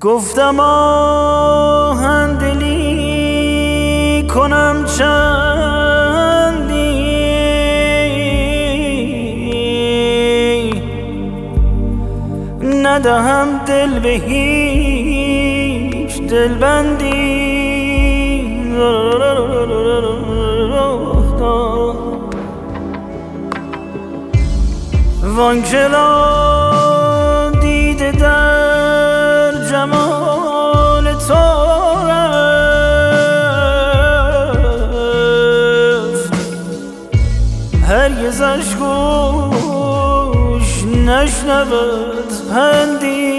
گفتم آهندلی کنم چندی، ندهم دل به هیچ دلبندی. وانکلا دیده در جمال تو رفت، هرگزش گوش نشنود پندی.